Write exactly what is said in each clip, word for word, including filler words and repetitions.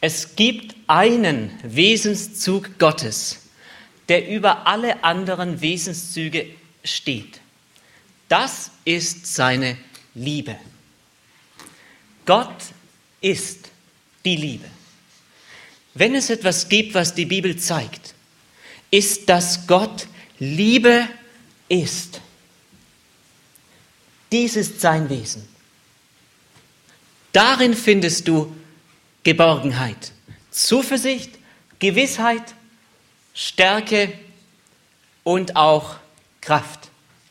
Es gibt einen Wesenszug Gottes, der über alle anderen Wesenszüge steht. Das ist seine Liebe. Gott ist die Liebe. Wenn es etwas gibt, was die Bibel zeigt, ist, dass Gott Liebe ist. Dies ist sein Wesen. Darin findest du Geborgenheit, Zuversicht, Gewissheit, Stärke und auch Kraft.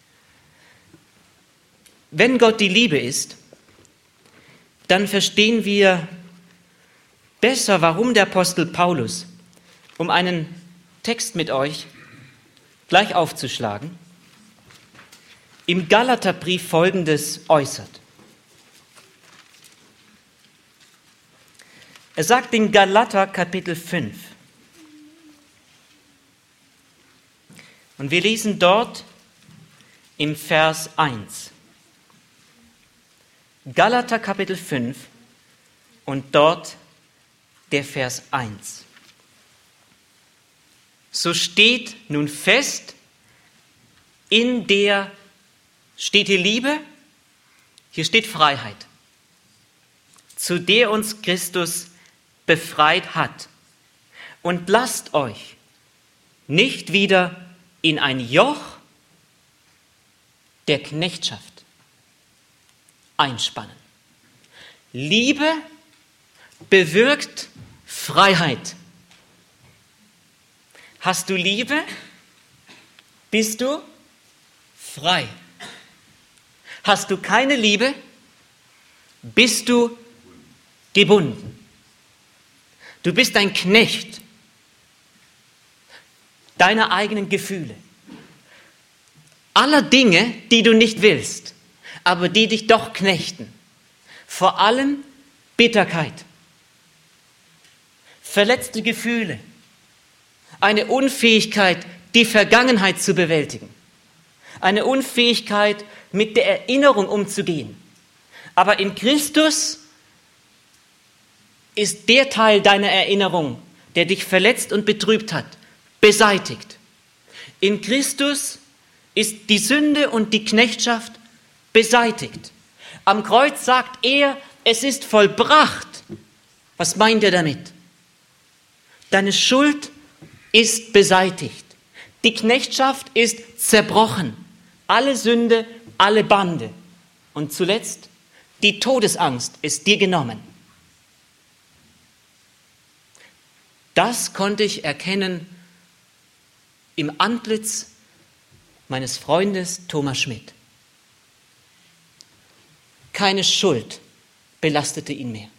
Wenn Gott die Liebe ist, dann verstehen wir besser, warum der Apostel Paulus, um einen Text mit euch gleich aufzuschlagen, im Galaterbrief Folgendes äußert. Er sagt in Galater Kapitel fünf, und wir lesen dort im Vers eins. Galater Kapitel fünf und dort der Vers eins. So steht nun fest, in der, steht hier Liebe, hier steht Freiheit, zu der uns Christus befreit hat. Und lasst euch nicht wieder in ein Joch der Knechtschaft einspannen. Liebe bewirkt Freiheit. Hast du Liebe, bist du frei. Hast du keine Liebe, bist du gebunden. Du bist ein Knecht deiner eigenen Gefühle, aller Dinge, die du nicht willst, aber die dich doch knechten. Vor allem Bitterkeit, verletzte Gefühle, eine Unfähigkeit, die Vergangenheit zu bewältigen, eine Unfähigkeit, mit der Erinnerung umzugehen. Aber in Christus ist der Teil deiner Erinnerung, der dich verletzt und betrübt hat, beseitigt. In Christus ist die Sünde und die Knechtschaft beseitigt. Am Kreuz sagt er, es ist vollbracht. Was meint er damit? Deine Schuld ist beseitigt. Die Knechtschaft ist zerbrochen. Alle Sünde, alle Bande. Und zuletzt, die Todesangst ist dir genommen. Das konnte ich erkennen im Antlitz meines Freundes Thomas Schmidt. Keine Schuld belastete ihn mehr.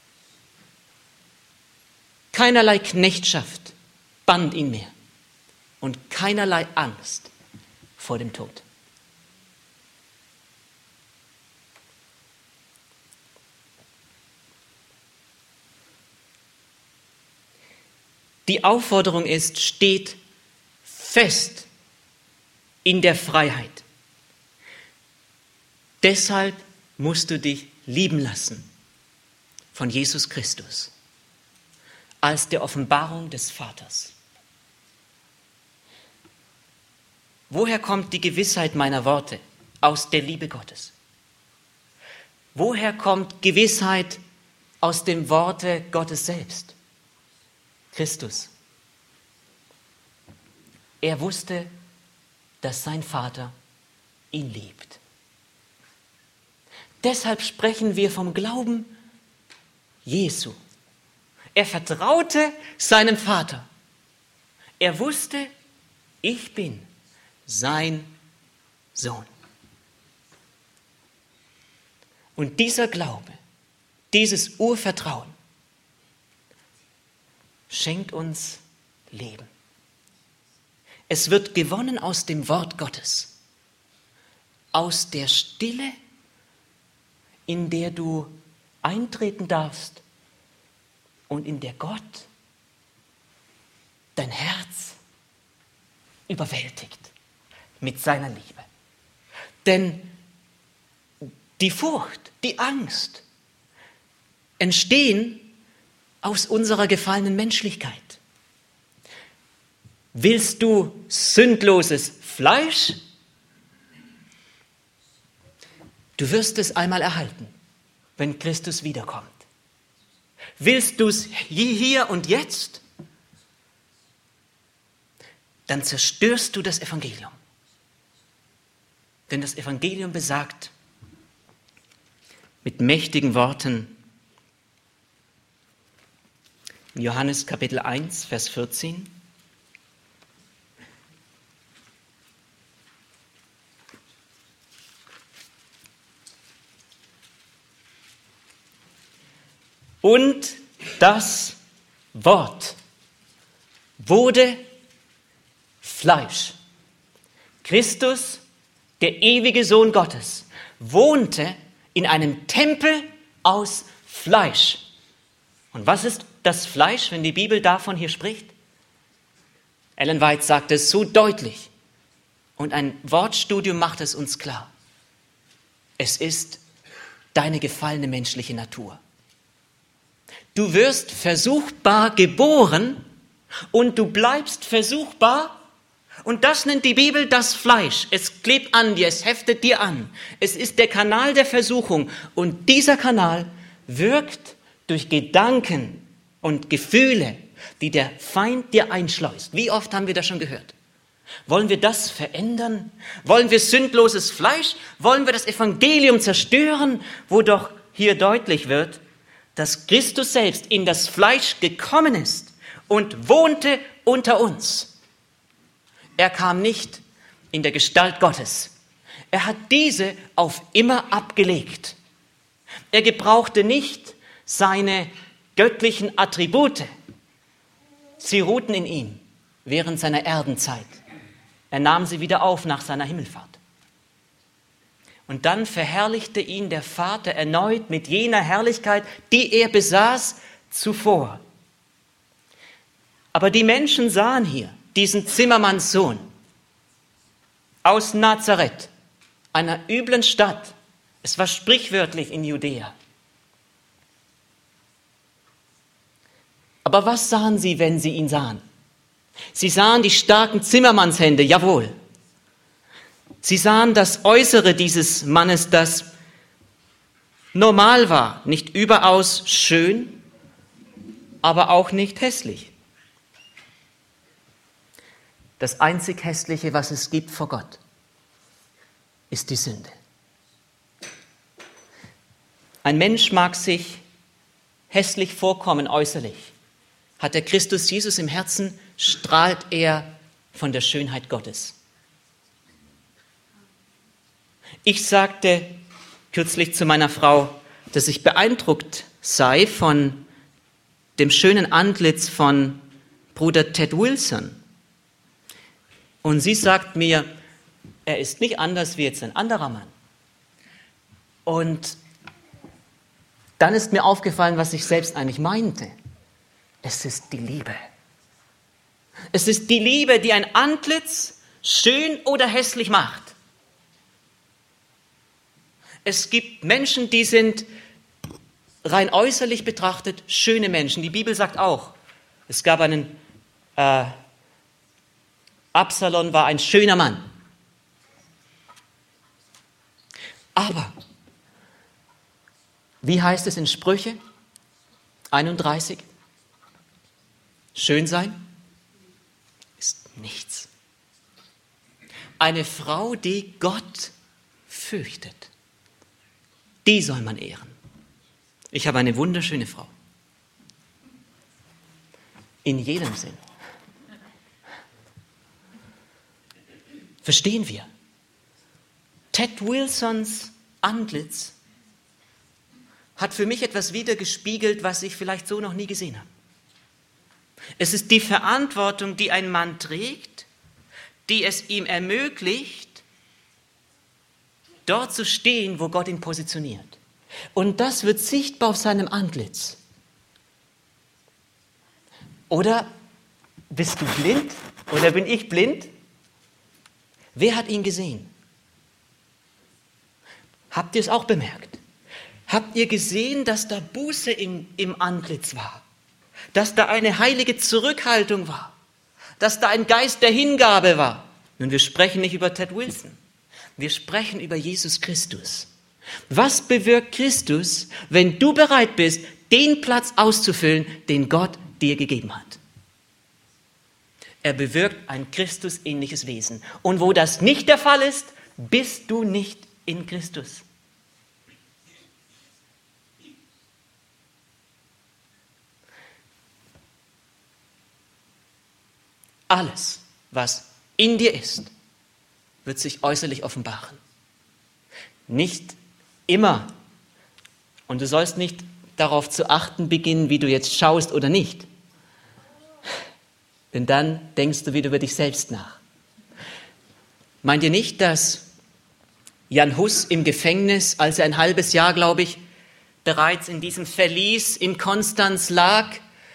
Keinerlei Knechtschaft band ihn mehr. Und keinerlei Angst vor dem Tod. Die Aufforderung ist, steht fest in der Freiheit. Deshalb musst du dich lieben lassen von Jesus Christus als der Offenbarung des Vaters. Woher kommt die Gewissheit meiner Worte? Aus der Liebe Gottes. Woher kommt Gewissheit aus dem Worte Gottes selbst? Christus. Er wusste, dass sein Vater ihn liebt. Deshalb sprechen wir vom Glauben Jesu. Er vertraute seinem Vater. Er wusste, ich bin sein Sohn. Und dieser Glaube, dieses Urvertrauen schenkt uns Leben. Es wird gewonnen aus dem Wort Gottes, aus der Stille, in der du eintreten darfst und in der Gott dein Herz überwältigt mit seiner Liebe. Denn die Furcht, die Angst entstehen, aus unserer gefallenen Menschlichkeit. Willst du sündloses Fleisch? Du wirst es einmal erhalten, wenn Christus wiederkommt. Willst du es hier und jetzt? Dann zerstörst du das Evangelium. Denn das Evangelium besagt mit mächtigen Worten in Johannes Kapitel eins, Vers vierzehn. Und das Wort wurde Fleisch. Christus, der ewige Sohn Gottes, wohnte in einem Tempel aus Fleisch. Und was ist das Fleisch, wenn die Bibel davon hier spricht? Ellen White sagt es so deutlich. Und ein Wortstudium macht es uns klar. Es ist deine gefallene menschliche Natur. Du wirst versuchbar geboren und du bleibst versuchbar. Und das nennt die Bibel das Fleisch. Es klebt an dir, es heftet dir an. Es ist der Kanal der Versuchung. Und dieser Kanal wirkt durch Gedanken und Gefühle, die der Feind dir einschleust. Wie oft haben wir das schon gehört? Wollen wir das verändern? Wollen wir sündloses Fleisch? Wollen wir das Evangelium zerstören? Wo doch hier deutlich wird, dass Christus selbst in das Fleisch gekommen ist und wohnte unter uns. Er kam nicht in der Gestalt Gottes. Er hat diese auf immer abgelegt. Er gebrauchte nicht seine göttlichen Attribute. Sie ruhten in ihm während seiner Erdenzeit. Er nahm sie wieder auf nach seiner Himmelfahrt. Und dann verherrlichte ihn der Vater erneut mit jener Herrlichkeit, die er besaß zuvor. Aber die Menschen sahen hier diesen Zimmermannssohn aus Nazareth, einer üblen Stadt. Es war sprichwörtlich in Judäa. Aber was sahen sie, wenn sie ihn sahen? Sie sahen die starken Zimmermannshände, jawohl. Sie sahen das Äußere dieses Mannes, das normal war, nicht überaus schön, aber auch nicht hässlich. Das einzig Hässliche, was es gibt vor Gott, ist die Sünde. Ein Mensch mag sich hässlich vorkommen äußerlich. Hat der Christus Jesus im Herzen, strahlt er von der Schönheit Gottes. Ich sagte kürzlich zu meiner Frau, dass ich beeindruckt sei von dem schönen Antlitz von Bruder Ted Wilson. Und sie sagt mir, er ist nicht anders wie jetzt ein anderer Mann. Und dann ist mir aufgefallen, was ich selbst eigentlich meinte. Es ist die Liebe. Es ist die Liebe, die ein Antlitz schön oder hässlich macht. Es gibt Menschen, die sind rein äußerlich betrachtet schöne Menschen. Die Bibel sagt auch, es gab einen, äh, Absalom war ein schöner Mann. Aber, wie heißt es in Sprüche einunddreißig? Schön sein ist nichts. Eine Frau, die Gott fürchtet, die soll man ehren. Ich habe eine wunderschöne Frau. In jedem Sinn. Verstehen wir? Ted Wilsons Antlitz hat für mich etwas wiedergespiegelt, was ich vielleicht so noch nie gesehen habe. Es ist die Verantwortung, die ein Mann trägt, die es ihm ermöglicht, dort zu stehen, wo Gott ihn positioniert. Und das wird sichtbar auf seinem Antlitz. Oder bist du blind? Oder bin ich blind? Wer hat ihn gesehen? Habt ihr es auch bemerkt? Habt ihr gesehen, dass da Buße im, im Antlitz war? dass da eine heilige Zurückhaltung war, dass da ein Geist der Hingabe war. Nun, wir sprechen nicht über Ted Wilson, wir sprechen über Jesus Christus. Was bewirkt Christus, wenn du bereit bist, den Platz auszufüllen, den Gott dir gegeben hat? Er bewirkt ein Christusähnliches Wesen. Und wo das nicht der Fall ist, bist du nicht in Christus. Alles, was in dir ist, wird sich äußerlich offenbaren. Nicht immer. Und du sollst nicht darauf zu achten beginnen, wie du jetzt schaust oder nicht. Denn dann denkst du wieder über dich selbst nach. Meint ihr nicht, dass Jan Hus im Gefängnis, als er ein halbes Jahr, glaube ich, bereits in diesem Verlies in Konstanz lag,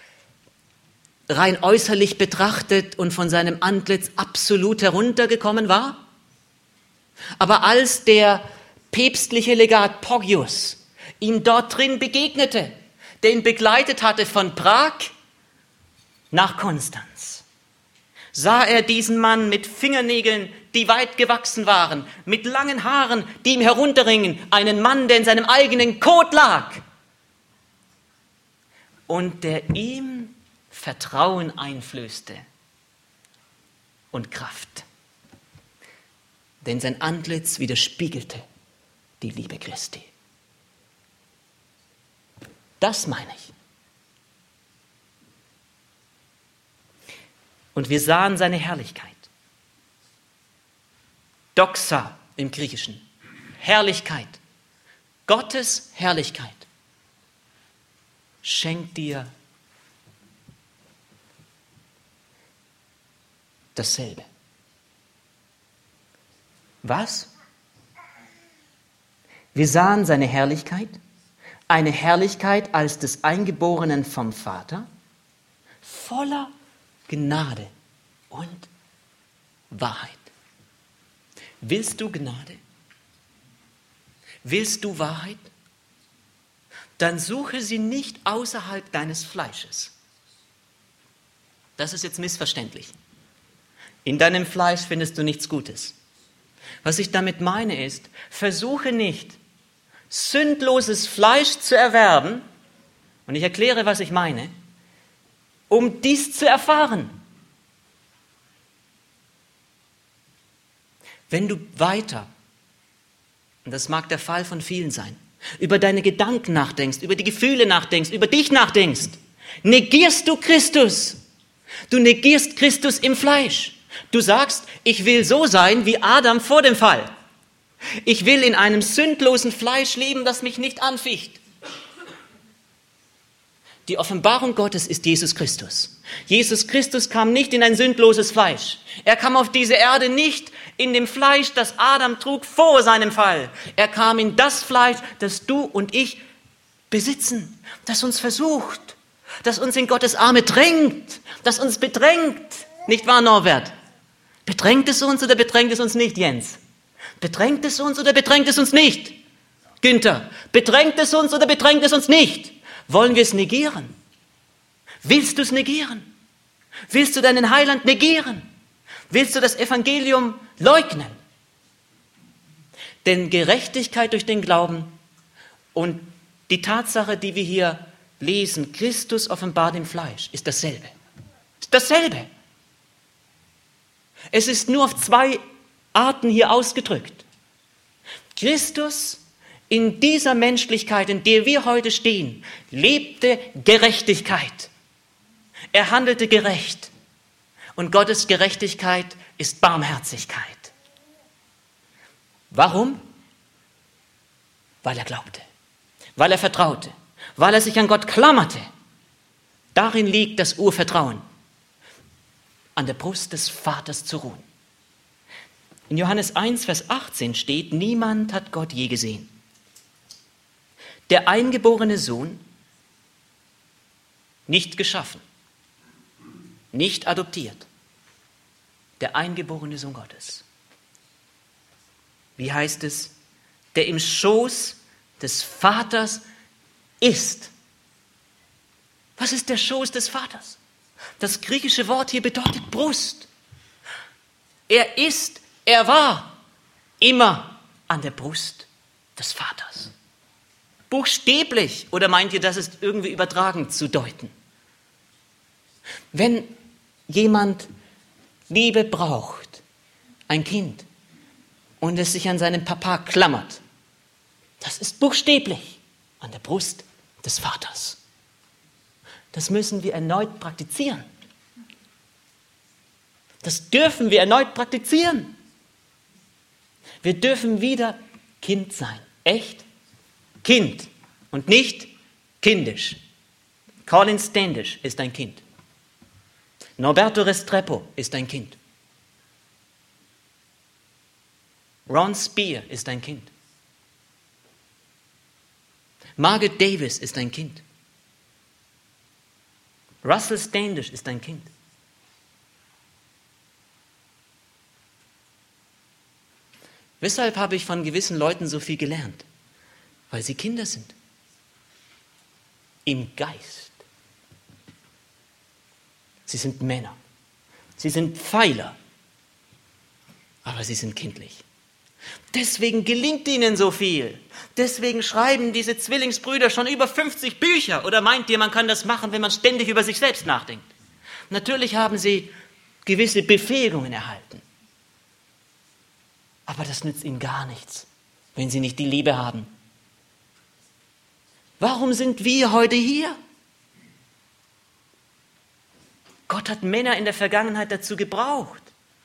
rein äußerlich betrachtet und von seinem Antlitz absolut heruntergekommen war? Aber als der päpstliche Legat Poggius ihm dort drin begegnete, der ihn begleitet hatte von Prag nach Konstanz, sah er diesen Mann mit Fingernägeln, die weit gewachsen waren, mit langen Haaren, die ihm herunterringen, einen Mann, der in seinem eigenen Kot lag und der ihm Vertrauen einflößte und Kraft. Denn sein Antlitz widerspiegelte die Liebe Christi. Das meine ich. Und wir sahen seine Herrlichkeit. Doxa im Griechischen. Herrlichkeit. Gottes Herrlichkeit schenkt dir dasselbe. Was? Wir sahen seine Herrlichkeit, eine Herrlichkeit als des Eingeborenen vom Vater, voller Gnade und Wahrheit. Willst du Gnade? Willst du Wahrheit? Dann suche sie nicht außerhalb deines Fleisches. Das ist jetzt missverständlich. In deinem Fleisch findest du nichts Gutes. Was ich damit meine ist, versuche nicht, sündloses Fleisch zu erwerben, und ich erkläre, was ich meine, um dies zu erfahren. Wenn du weiter, und das mag der Fall von vielen sein, über deine Gedanken nachdenkst, über die Gefühle nachdenkst, über dich nachdenkst, negierst du Christus. Du negierst Christus im Fleisch. Du sagst, ich will so sein wie Adam vor dem Fall. Ich will in einem sündlosen Fleisch leben, das mich nicht anficht. Die Offenbarung Gottes ist Jesus Christus. Jesus Christus kam nicht in ein sündloses Fleisch. Er kam auf diese Erde nicht in dem Fleisch, das Adam trug vor seinem Fall. Er kam in das Fleisch, das du und ich besitzen, das uns versucht, das uns in Gottes Arme drängt, das uns bedrängt. Nicht wahr, Norbert? Bedrängt es uns oder bedrängt es uns nicht, Jens? Bedrängt es uns oder bedrängt es uns nicht? Günther, bedrängt es uns oder bedrängt es uns nicht? Wollen wir es negieren? Willst du es negieren? Willst du deinen Heiland negieren? Willst du das Evangelium leugnen? Denn Gerechtigkeit durch den Glauben und die Tatsache, die wir hier lesen, Christus offenbart im Fleisch, ist dasselbe. Ist dasselbe. Es ist nur auf zwei Arten hier ausgedrückt. Christus in dieser Menschlichkeit, in der wir heute stehen, lebte Gerechtigkeit. Er handelte gerecht. Und Gottes Gerechtigkeit ist Barmherzigkeit. Warum? Weil er glaubte, weil er vertraute, weil er sich an Gott klammerte. Darin liegt das Urvertrauen, an der Brust des Vaters zu ruhen. In Johannes eins, Vers achtzehn steht, niemand hat Gott je gesehen. Der eingeborene Sohn, nicht geschaffen, nicht adoptiert, der eingeborene Sohn Gottes. Wie heißt es? Der im Schoß des Vaters ist. Was ist der Schoß des Vaters? Das griechische Wort hier bedeutet Brust. Er ist, er war immer an der Brust des Vaters. Buchstäblich, oder meint ihr, das ist irgendwie übertragen zu deuten? Wenn jemand Liebe braucht, ein Kind, und es sich an seinen Papa klammert, das ist buchstäblich an der Brust des Vaters. Das müssen wir erneut praktizieren. Das dürfen wir erneut praktizieren. Wir dürfen wieder Kind sein. Echt? Kind und nicht kindisch. Colin Standish ist ein Kind. Norberto Restrepo ist ein Kind. Ron Spear ist ein Kind. Margaret Davis ist ein Kind. Russell Standish ist ein Kind. Weshalb habe ich von gewissen Leuten so viel gelernt? Weil sie Kinder sind. Im Geist. Sie sind Männer. Sie sind Pfeiler. Aber sie sind kindlich. Deswegen gelingt ihnen so viel. Deswegen schreiben diese Zwillingsbrüder schon über fünfzig Bücher. Oder meint ihr, man kann das machen, wenn man ständig über sich selbst nachdenkt? Natürlich haben sie gewisse Befähigungen erhalten. Aber das nützt ihnen gar nichts, wenn sie nicht die Liebe haben. Warum sind wir heute hier? Gott hat Männer in der Vergangenheit dazu gebraucht.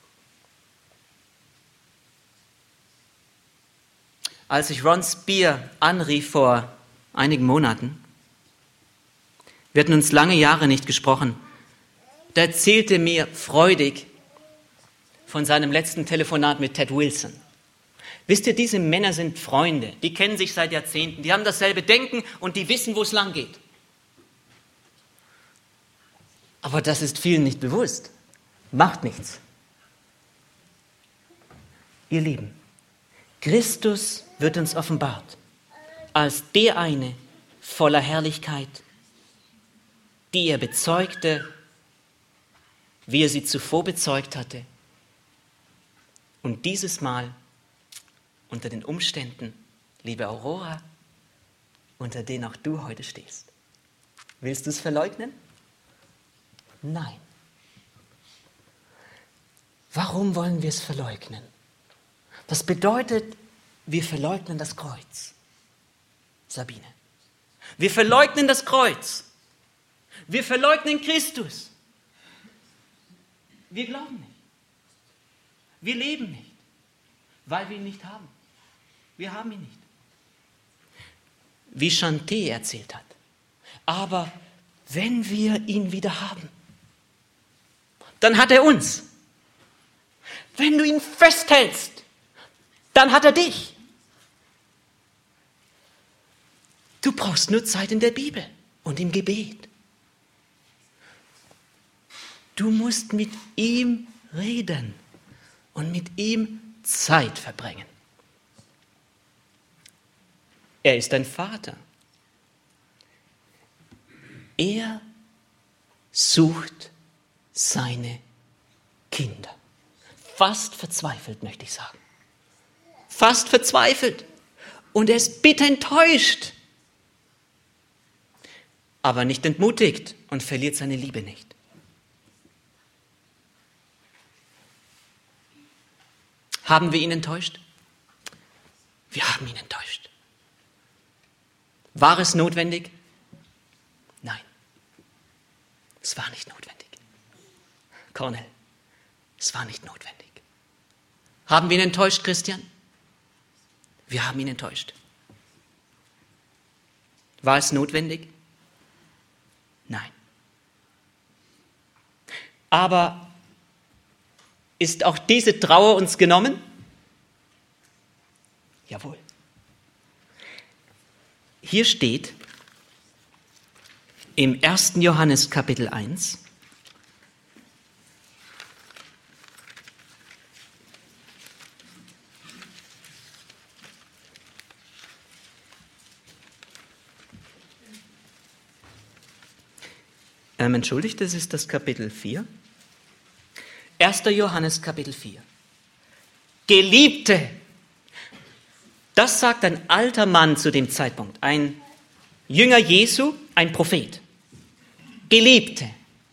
Als ich Ron Spear anrief vor einigen Monaten, wir hatten uns lange Jahre nicht gesprochen, da erzählte mir freudig von seinem letzten Telefonat mit Ted Wilson. Wisst ihr, diese Männer sind Freunde, die kennen sich seit Jahrzehnten, die haben dasselbe Denken und die wissen, wo es lang geht. Aber das ist vielen nicht bewusst. Macht nichts. Ihr Lieben, Christus wird uns offenbart als der eine voller Herrlichkeit, die er bezeugte, wie er sie zuvor bezeugt hatte. Und dieses Mal unter den Umständen, liebe Aurora, unter denen auch du heute stehst. Willst du es verleugnen? Nein. Warum wollen wir es verleugnen? Das bedeutet, wir verleugnen das Kreuz. Sabine. Wir verleugnen das Kreuz. Wir verleugnen Christus. Wir glauben nicht. Wir leben nicht, weil wir ihn nicht haben. Wir haben ihn nicht. Wie Chanté erzählt hat. Aber wenn wir ihn wieder haben, dann hat er uns. Wenn du ihn festhältst, dann hat er dich. Du brauchst nur Zeit in der Bibel und im Gebet. Du musst mit ihm reden und mit ihm Zeit verbringen. Er ist dein Vater. Er sucht seine Kinder. Fast verzweifelt, möchte ich sagen. Fast verzweifelt. Und er ist bitter enttäuscht. Aber nicht entmutigt und verliert seine Liebe nicht. Haben wir ihn enttäuscht? Wir haben ihn enttäuscht. War es notwendig? Nein. Es war nicht notwendig. Cornel, es war nicht notwendig. Haben wir ihn enttäuscht, Christian? Wir haben ihn enttäuscht. War es notwendig? Nein. Aber ist auch diese Trauer uns genommen? Jawohl. Hier steht im ersten Johannes Kapitel eins, Ähm, entschuldigt, das ist das Kapitel vier. erster Johannes Kapitel vier. Geliebte, das sagt ein alter Mann zu dem Zeitpunkt, ein Jünger Jesu, ein Prophet. Geliebte.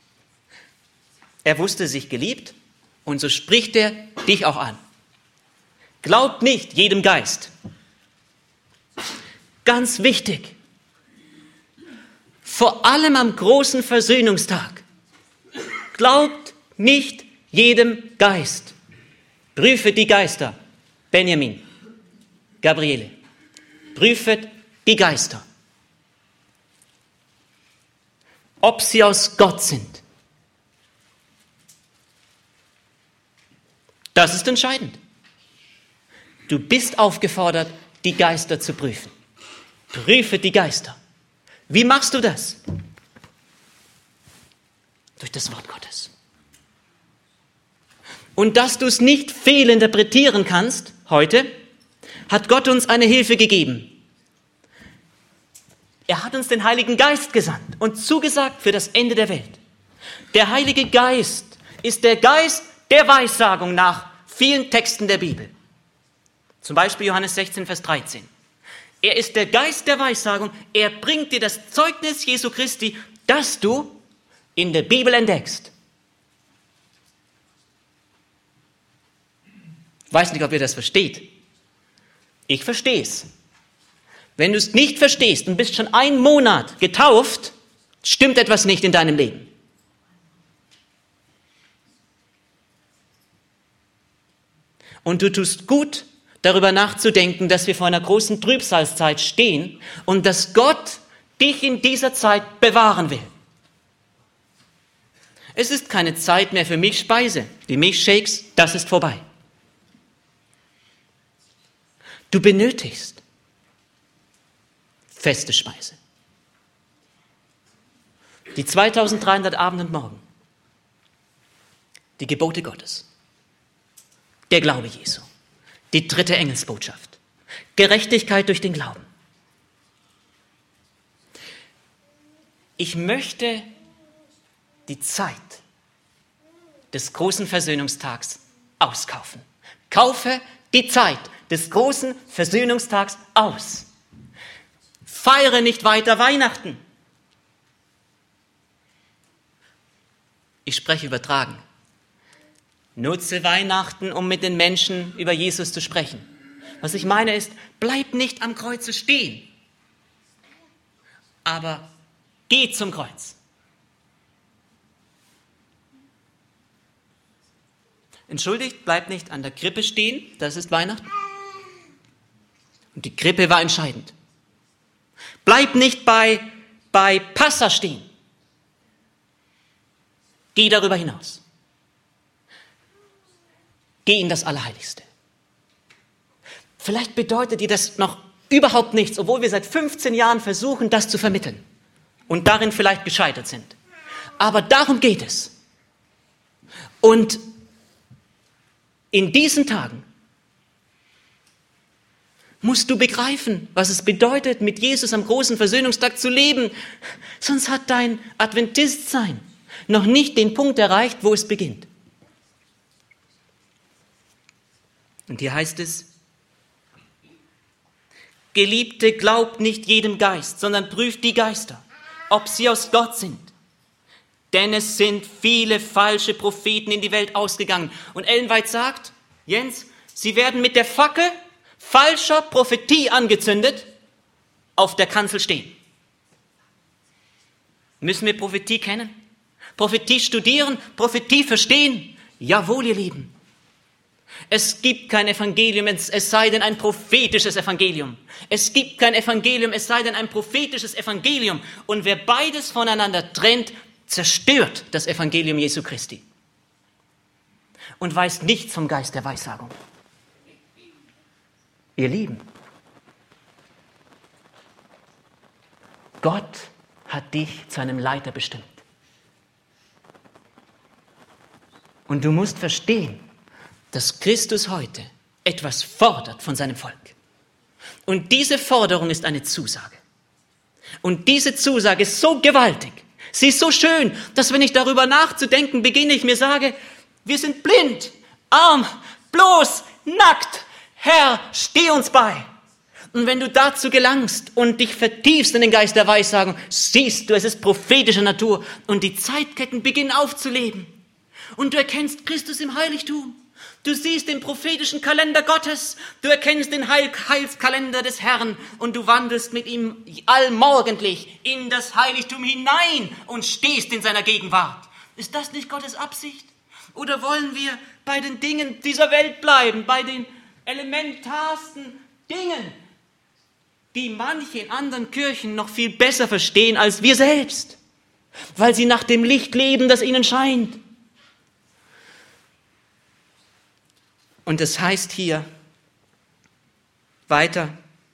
Er wusste sich geliebt und so spricht er dich auch an. Glaubt nicht jedem Geist. Ganz wichtig. Vor allem am großen Versöhnungstag. Glaubt nicht jedem Geist. Prüfet die Geister. Benjamin, Gabriele. Prüfet die Geister. Ob sie aus Gott sind. Das ist entscheidend. Du bist aufgefordert, die Geister zu prüfen. Prüfe die Geister. Wie machst du das? Durch das Wort Gottes. Und dass du es nicht fehlinterpretieren kannst, heute, hat Gott uns eine Hilfe gegeben. Er hat uns den Heiligen Geist gesandt und zugesagt für das Ende der Welt. Der Heilige Geist ist der Geist der Weissagung nach vielen Texten der Bibel. Zum Beispiel Johannes sechzehn, Vers dreizehn. Er ist der Geist der Weissagung. Er bringt dir das Zeugnis Jesu Christi, das du in der Bibel entdeckst. Ich weiß nicht, ob ihr das versteht. Ich verstehe es. Wenn du es nicht verstehst und bist schon einen Monat getauft, stimmt etwas nicht in deinem Leben. Und du tust gut, darüber nachzudenken, dass wir vor einer großen Trübsalzeit stehen und dass Gott dich in dieser Zeit bewahren will. Es ist keine Zeit mehr für Milchspeise. Die Milchshakes, das ist vorbei. Du benötigst feste Speise. Die zweitausenddreihundert Abend und Morgen. Die Gebote Gottes. Der Glaube Jesu. Die dritte Engelsbotschaft. Gerechtigkeit durch den Glauben. Ich möchte die Zeit des großen Versöhnungstags auskaufen. Kaufe die Zeit des großen Versöhnungstags aus. Feiere nicht weiter Weihnachten. Ich spreche übertragen. Nutze Weihnachten, um mit den Menschen über Jesus zu sprechen. Was ich meine ist, bleib nicht am Kreuze stehen, aber geh zum Kreuz. Entschuldigt, bleib nicht an der Krippe stehen, das ist Weihnachten. Und die Krippe war entscheidend. Bleib nicht bei, bei Passa stehen. Geh darüber hinaus. Geh in das Allerheiligste. Vielleicht bedeutet dir das noch überhaupt nichts, obwohl wir seit fünfzehn Jahren versuchen, das zu vermitteln und darin vielleicht gescheitert sind. Aber darum geht es. Und in diesen Tagen musst du begreifen, was es bedeutet, mit Jesus am großen Versöhnungstag zu leben. Sonst hat dein Adventistsein noch nicht den Punkt erreicht, wo es beginnt. Und hier heißt es, Geliebte, glaubt nicht jedem Geist, sondern prüft die Geister, ob sie aus Gott sind. Denn es sind viele falsche Propheten in die Welt ausgegangen. Und Ellen White sagt, Jens, sie werden mit der Fackel falscher Prophetie angezündet, auf der Kanzel stehen. Müssen wir Prophetie kennen? Prophetie studieren? Prophetie verstehen? Jawohl, ihr Lieben. Es gibt kein Evangelium, es sei denn ein prophetisches Evangelium. Es gibt kein Evangelium, es sei denn ein prophetisches Evangelium. Und wer beides voneinander trennt, zerstört das Evangelium Jesu Christi und weiß nichts vom Geist der Weissagung. Ihr Lieben, Gott hat dich zu einem Leiter bestimmt. Und du musst verstehen, dass Christus heute etwas fordert von seinem Volk. Und diese Forderung ist eine Zusage. Und diese Zusage ist so gewaltig, Sie ist so schön, dass wenn ich darüber nachzudenken beginne, ich mir sage, wir sind blind, arm, bloß, nackt. Herr, steh uns bei. Und wenn du dazu gelangst und dich vertiefst in den Geist der Weissagung, siehst du, es ist prophetischer Natur und die Zeitketten beginnen aufzuleben. Und du erkennst Christus im Heiligtum. Du siehst den prophetischen Kalender Gottes. Du erkennst den Heil- Heilskalender des Herrn und du wandelst mit ihm allmorgendlich in das Heiligtum hinein und stehst in seiner Gegenwart. Ist das nicht Gottes Absicht? Oder wollen wir bei den Dingen dieser Welt bleiben, bei den elementarsten Dingen, die manche in anderen Kirchen noch viel besser verstehen als wir selbst, weil sie nach dem Licht leben, das ihnen scheint? Und es heißt hier weiter,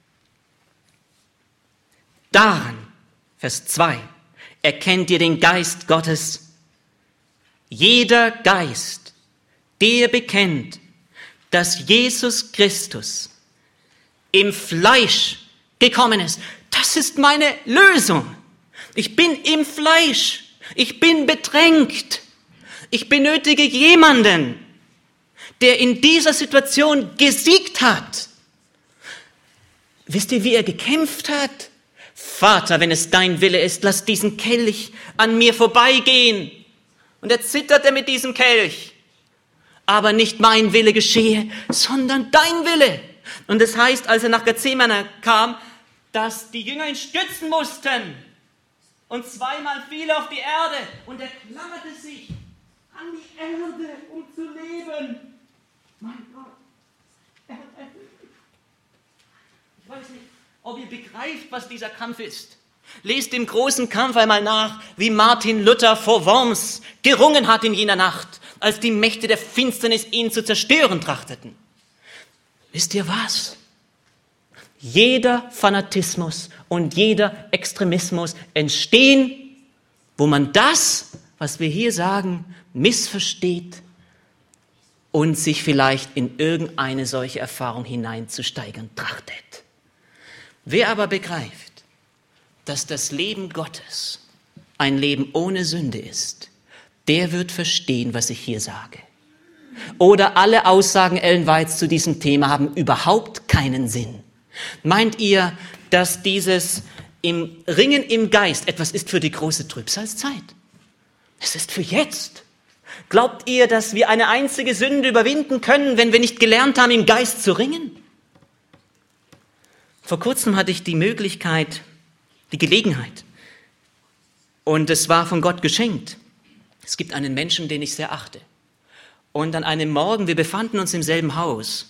daran, Vers zwei, erkennt ihr den Geist Gottes. Jeder Geist, der bekennt, dass Jesus Christus im Fleisch gekommen ist. Das ist meine Lösung. Ich bin im Fleisch. Ich bin bedrängt. Ich benötige jemanden, der in dieser Situation gesiegt hat. Wisst ihr, wie er gekämpft hat? Vater, wenn es dein Wille ist, lass diesen Kelch an mir vorbeigehen. Und er zitterte mit diesem Kelch. Aber nicht mein Wille geschehe, sondern dein Wille. Und es heißt, als er nach Gethsemane kam, dass die Jünger ihn stützen mussten. Und zweimal fiel er auf die Erde und er klammerte sich an die Erde, um zu leben. Mein Gott. Ich weiß nicht, ob ihr begreift, was dieser Kampf ist. Lest im großen Kampf einmal nach, wie Martin Luther vor Worms gerungen hat in jener Nacht, als die Mächte der Finsternis ihn zu zerstören trachteten. Wisst ihr was? Jeder Fanatismus und jeder Extremismus entstehen, wo man das, was wir hier sagen, missversteht und sich vielleicht in irgendeine solche Erfahrung hineinzusteigern trachtet. Wer aber begreift, dass das Leben Gottes ein Leben ohne Sünde ist, der wird verstehen, was ich hier sage. Oder alle Aussagen Ellen Whites zu diesem Thema haben überhaupt keinen Sinn. Meint ihr, dass dieses im Ringen im Geist etwas ist für die große Trübsalzeit? Es ist für jetzt. Glaubt ihr, dass wir eine einzige Sünde überwinden können, wenn wir nicht gelernt haben, im Geist zu ringen? Vor kurzem hatte ich die Möglichkeit, die Gelegenheit, und es war von Gott geschenkt. Es gibt einen Menschen, den ich sehr achte. Und an einem Morgen, wir befanden uns im selben Haus,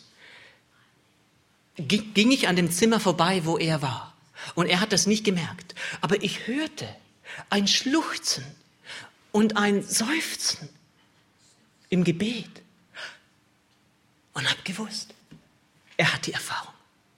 ging ich an dem Zimmer vorbei, wo er war. Und er hat das nicht gemerkt. Aber ich hörte ein Schluchzen und ein Seufzen im Gebet. Und habe gewusst, er hat die Erfahrung.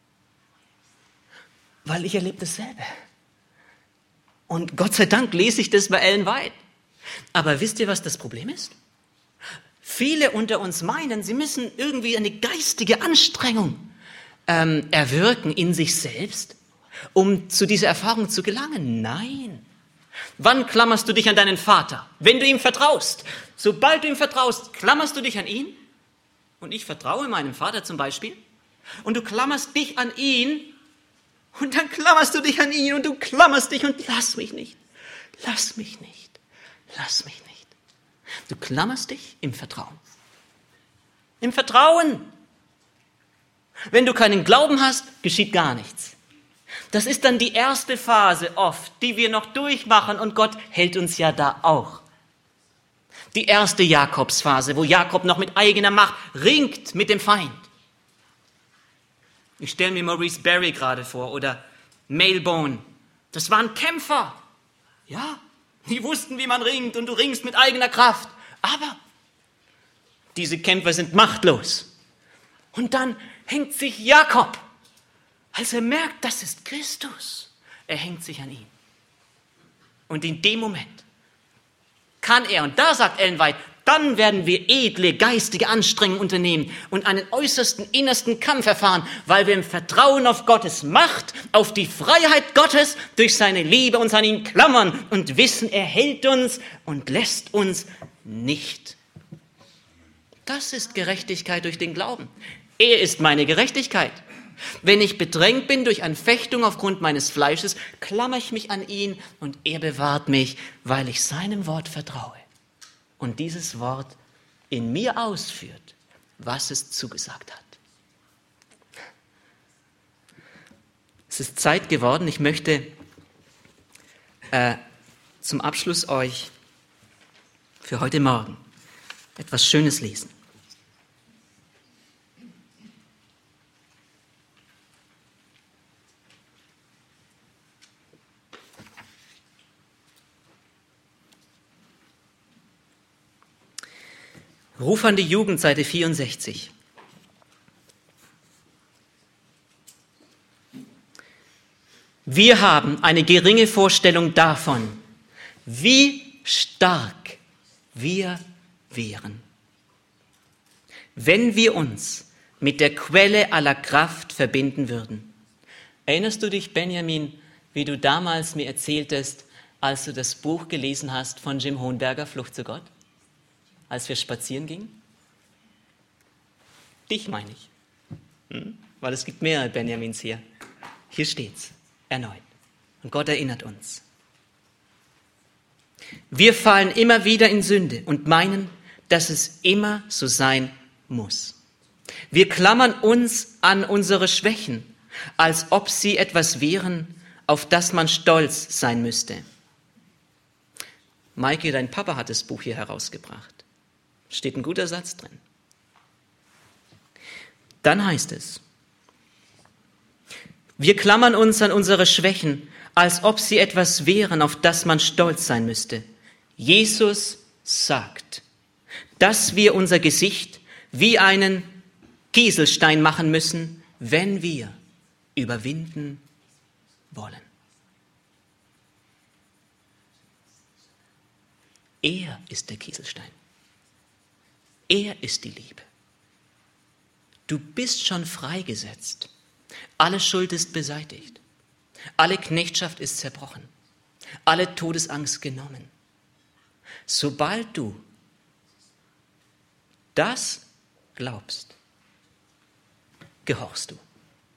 Weil ich erlebe dasselbe. Und Gott sei Dank lese ich das bei Ellen White. Aber wisst ihr, was das Problem ist? Viele unter uns meinen, sie müssen irgendwie eine geistige Anstrengung ähm, erwirken in sich selbst, um zu dieser Erfahrung zu gelangen. Nein. Wann klammerst du dich an deinen Vater? Wenn du ihm vertraust. Sobald du ihm vertraust, klammerst du dich an ihn. Und ich vertraue meinem Vater zum Beispiel. Und du klammerst dich an ihn. Und dann klammerst du dich an ihn und du klammerst dich und lass mich nicht. Lass mich nicht. Lass mich nicht. Du klammerst dich im Vertrauen. Im Vertrauen. Wenn du keinen Glauben hast, geschieht gar nichts. Das ist dann die erste Phase oft, die wir noch durchmachen und Gott hält uns ja da auch. Die erste Jakobsphase, wo Jakob noch mit eigener Macht ringt mit dem Feind. Ich stelle mir Maurice Berry gerade vor oder Mailbone. Das waren Kämpfer. Ja, die wussten, wie man ringt und du ringst mit eigener Kraft. Aber diese Kämpfer sind machtlos. Und dann hängt sich Jakob, als er merkt, das ist Christus. Er hängt sich an ihn. Und in dem Moment kann er, und da sagt Ellen White, Dann werden wir edle geistige Anstrengungen unternehmen und einen äußersten innersten Kampf erfahren, weil wir im Vertrauen auf Gottes Macht, auf die Freiheit Gottes durch seine Liebe uns an ihn klammern und wissen, er hält uns und lässt uns nicht. Das ist Gerechtigkeit durch den Glauben. Er ist meine Gerechtigkeit. Wenn ich bedrängt bin durch Anfechtung aufgrund meines Fleisches, klammere ich mich an ihn und er bewahrt mich, weil ich seinem Wort vertraue. Und dieses Wort in mir ausführt, was es zugesagt hat. Es ist Zeit geworden, ich möchte äh, zum Abschluss euch für heute Morgen etwas Schönes lesen. Ruf an die Jugend, Seite vierundsechzig. Wir haben eine geringe Vorstellung davon, wie stark wir wären, wenn wir uns mit der Quelle aller Kraft verbinden würden. Erinnerst du dich, Benjamin, wie du damals mir erzähltest, als du das Buch gelesen hast von Jim Hohenberger, Flucht zu Gott? Als wir spazieren gingen? Dich meine ich. Hm? Weil es gibt mehrere Benjamins hier. Hier steht's, erneut. Und Gott erinnert uns. Wir fallen immer wieder in Sünde und meinen, dass es immer so sein muss. Wir klammern uns an unsere Schwächen, als ob sie etwas wären, auf das man stolz sein müsste. Maike, dein Papa hat das Buch hier herausgebracht. Steht ein guter Satz drin. Dann heißt es, wir klammern uns an unsere Schwächen, als ob sie etwas wären, auf das man stolz sein müsste. Jesus sagt, dass wir unser Gesicht wie einen Kieselstein machen müssen, wenn wir überwinden wollen. Er ist der Kieselstein. Er ist die Liebe. Du bist schon freigesetzt. Alle Schuld ist beseitigt. Alle Knechtschaft ist zerbrochen. Alle Todesangst genommen. Sobald du das glaubst, gehorchst du.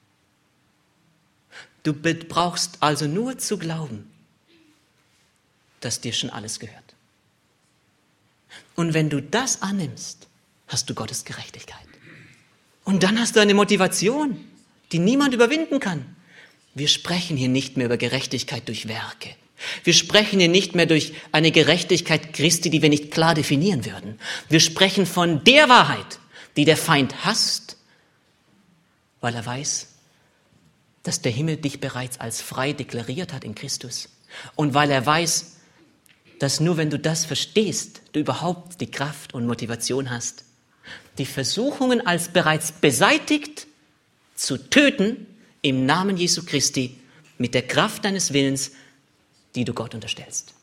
Du brauchst also nur zu glauben, dass dir schon alles gehört. Und wenn du das annimmst, hast du Gottes Gerechtigkeit. Und dann hast du eine Motivation, die niemand überwinden kann. Wir sprechen hier nicht mehr über Gerechtigkeit durch Werke. Wir sprechen hier nicht mehr durch eine Gerechtigkeit Christi, die wir nicht klar definieren würden. Wir sprechen von der Wahrheit, die der Feind hasst, weil er weiß, dass der Himmel dich bereits als frei deklariert hat in Christus. Und weil er weiß, dass nur wenn du das verstehst, du überhaupt die Kraft und Motivation hast, die Versuchungen als bereits beseitigt zu töten im Namen Jesu Christi mit der Kraft deines Willens, die du Gott unterstellst.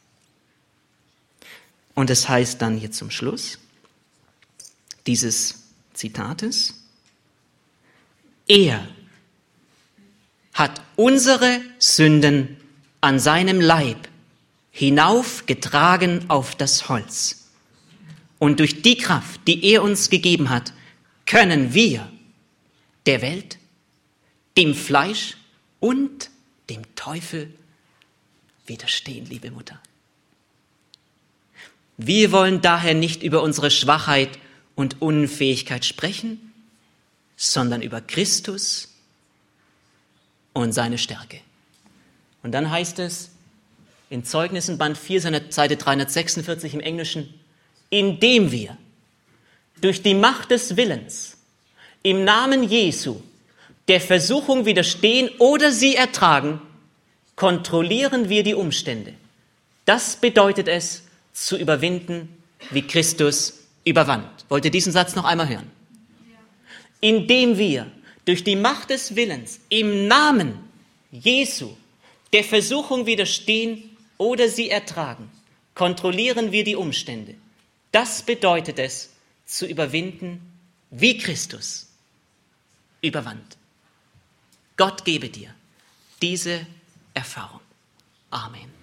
Und es heißt dann hier zum Schluss dieses Zitates, er hat unsere Sünden an seinem Leib hinaufgetragen auf das Holz. Und durch die Kraft, die er uns gegeben hat, können wir der Welt, dem Fleisch und dem Teufel widerstehen, liebe Mutter. Wir wollen daher nicht über unsere Schwachheit und Unfähigkeit sprechen, sondern über Christus und seine Stärke. Und dann heißt es in Zeugnissen Band vier, Seite dreihundertsechsundvierzig im Englischen, indem wir durch die Macht des Willens im Namen Jesu der Versuchung widerstehen oder sie ertragen, kontrollieren wir die Umstände. Das bedeutet es, zu überwinden, wie Christus überwand. Wollt ihr diesen Satz noch einmal hören? Indem wir durch die Macht des Willens im Namen Jesu der Versuchung widerstehen oder sie ertragen, kontrollieren wir die Umstände. Das bedeutet es, zu überwinden, wie Christus überwand. Gott gebe dir diese Erfahrung. Amen.